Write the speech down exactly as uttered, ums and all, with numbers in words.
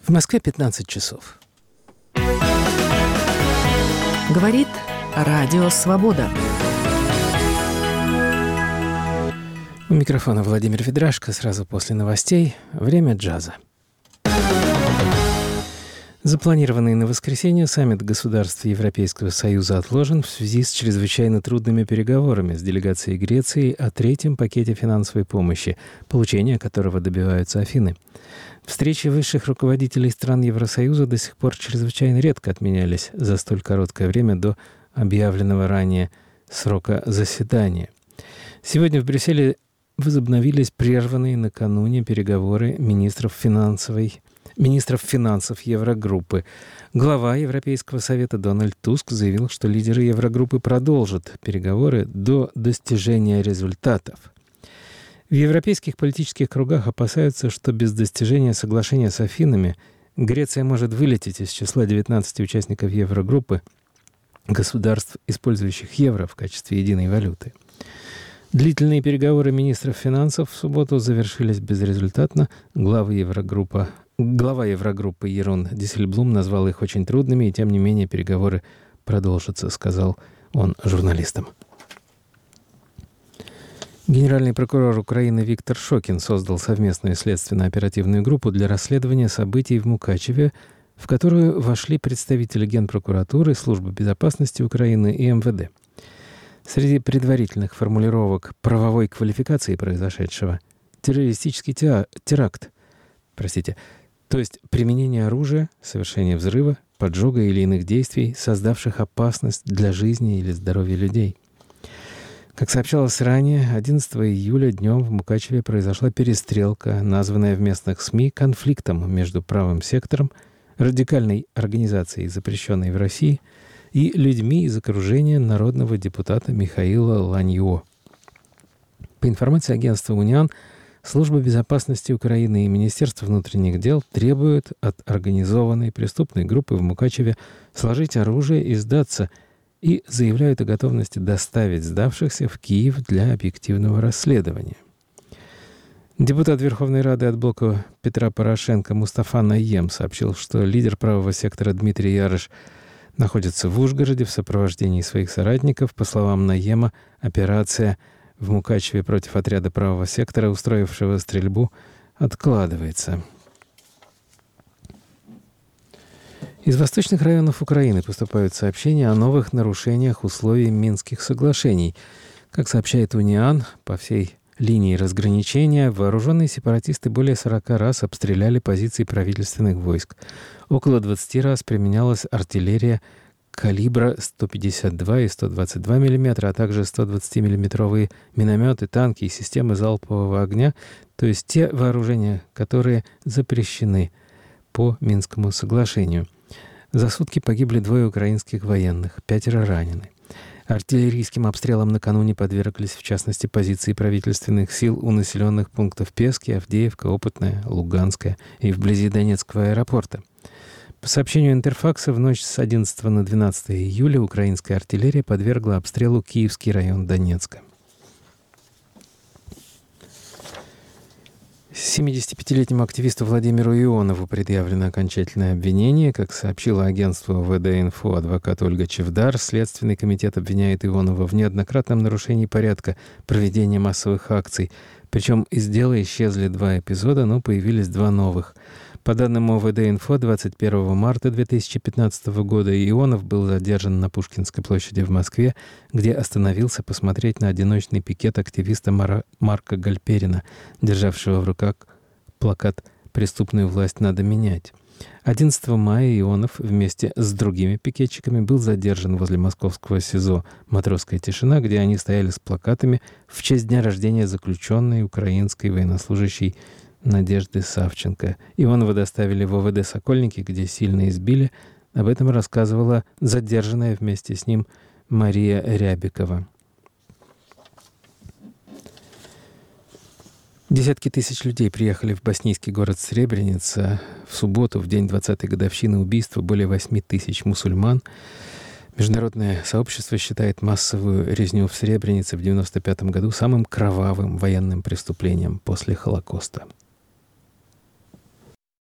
В Москве пятнадцать часов. Говорит Радио Свобода. У микрофона Владимир Ведрашко. Сразу после новостей время джаза. Запланированный на воскресенье саммит государств Европейского Союза отложен в связи с чрезвычайно трудными переговорами с делегацией Греции о третьем пакете финансовой помощи, получения которого добиваются Афины. Встречи высших руководителей стран Евросоюза до сих пор чрезвычайно редко отменялись за столь короткое время до объявленного ранее срока заседания. Сегодня в Брюсселе возобновились прерванные накануне переговоры министров финансовой министров финансов Еврогруппы. Глава Европейского совета Дональд Туск заявил, что лидеры Еврогруппы продолжат переговоры до достижения результатов. В европейских политических кругах опасаются, что без достижения соглашения с Афинами Греция может вылететь из числа девятнадцати участников Еврогруппы, государств, использующих евро в качестве единой валюты. Длительные переговоры министров финансов в субботу завершились безрезультатно. Глава Еврогруппы, глава Еврогруппы Ерон Диссельблум назвал их очень трудными, и тем не менее переговоры продолжатся, сказал он журналистам. Генеральный прокурор Украины Виктор Шокин создал совместную следственно-оперативную группу для расследования событий в Мукачеве, в которую вошли представители Генпрокуратуры, Службы безопасности Украины и эм вэ дэ. Среди предварительных формулировок правовой квалификации произошедшего террористический теракт, простите, то есть применение оружия, совершение взрыва, поджога или иных действий, создавших опасность для жизни или здоровья людей. Как сообщалось ранее, одиннадцатого июля днем в Мукачеве произошла перестрелка, названная в местных СМИ конфликтом между правым сектором, радикальной организацией, запрещенной в России, и людьми из окружения народного депутата Михаила Ланьо. По информации агентства «Униан», Служба безопасности Украины и Министерство внутренних дел требуют от организованной преступной группы в Мукачеве сложить оружие и сдаться, и заявляют о готовности доставить сдавшихся в Киев для объективного расследования. Депутат Верховной Рады от блока Петра Порошенко Мустафа Найем сообщил, что лидер правого сектора Дмитрий Ярыш находится в Ужгороде в сопровождении своих соратников. По словам Найема, операция в Мукачеве против отряда правого сектора, устроившего стрельбу, откладывается. Из восточных районов Украины поступают сообщения о новых нарушениях условий Минских соглашений. Как сообщает Униан, по всей линии разграничения вооруженные сепаратисты более сорока раз обстреляли позиции правительственных войск. Около двадцати раз применялась артиллерия калибра сто пятьдесят два и сто двадцать два миллиметра, а также сто двадцатимиллиметровые минометы, танки и системы залпового огня, то есть те вооружения, которые запрещены по Минскому соглашению. За сутки погибли двое украинских военных, пятеро ранены. Артиллерийским обстрелам накануне подверглись, в частности, позиции правительственных сил у населенных пунктов Пески, Авдеевка, Опытная, Луганская и вблизи Донецкого аэропорта. По сообщению Интерфакса, в ночь с одиннадцатого на двенадцатое июля украинская артиллерия подвергла обстрелу Киевский район Донецка. семидесятипятилетнему активисту Владимиру Ионову предъявлено окончательное обвинение. Как сообщило агентство вэ дэ инфо адвокат Ольга Чевдар, Следственный комитет обвиняет Ионова в неоднократном нарушении порядка проведения массовых акций. Причем из дела исчезли два эпизода, но появились два новых. По данным о вэ дэ инфо, двадцать первого марта две тысячи пятнадцатого года Ионов был задержан на Пушкинской площади в Москве, где остановился посмотреть на одиночный пикет активиста Мара... Марка Гальперина, державшего в руках плакат «Преступную власть надо менять». одиннадцатого мая Ионов вместе с другими пикетчиками был задержан возле московского СИЗО «Матросская тишина», где они стояли с плакатами в честь дня рождения заключенной украинской военнослужащей Надежды Савченко. Ионова доставили в о вэ дэ «Сокольники», где сильно избили. Об этом рассказывала задержанная вместе с ним Мария Рябикова. Десятки тысяч людей приехали в боснийский город Сребреница в субботу, в день двадцатой годовщины убийства более восьми тысяч мусульман. Международное сообщество считает массовую резню в Сребренице в девяносто пятом году самым кровавым военным преступлением после Холокоста.